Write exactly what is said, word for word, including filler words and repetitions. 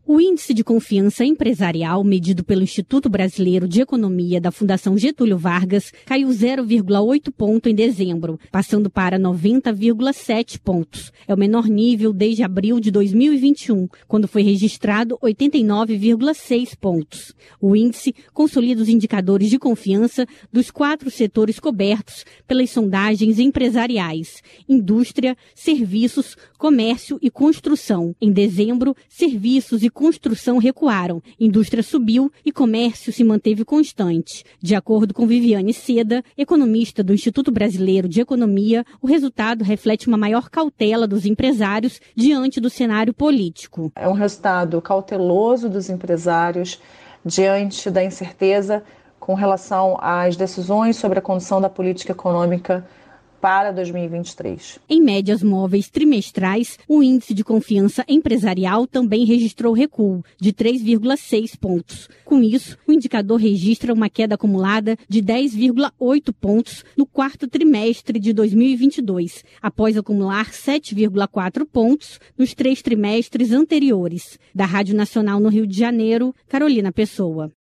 O índice de confiança empresarial, medido pelo Instituto Brasileiro de Economia da Fundação Getúlio Vargas, caiu zero vírgula oito ponto em dezembro, passando para noventa vírgula sete pontos. É o menor nível desde abril de dois mil e vinte e um, quando foi registrado oitenta e nove vírgula seis pontos. O índice consolida os indicadores de confiança dos quatro setores cobertos pelas sondagens empresariais: indústria, serviços, comércio e construção. Em dezembro, serviços e construção recuaram, indústria subiu e comércio se manteve constante. De acordo com Viviane Seda, economista do Instituto Brasileiro de Economia, o resultado reflete uma maior cautela dos empresários diante do cenário político. É um resultado cauteloso dos empresários diante da incerteza com relação às decisões sobre a condução da política econômica para dois mil e vinte e três. Em médias móveis trimestrais, o índice de confiança empresarial também registrou recuo de três vírgula seis pontos. Com isso, o indicador registra uma queda acumulada de dez vírgula oito pontos no quarto trimestre de dois mil e vinte e dois, após acumular sete vírgula quatro pontos nos três trimestres anteriores. Da Rádio Nacional no Rio de Janeiro, Carolina Pessoa.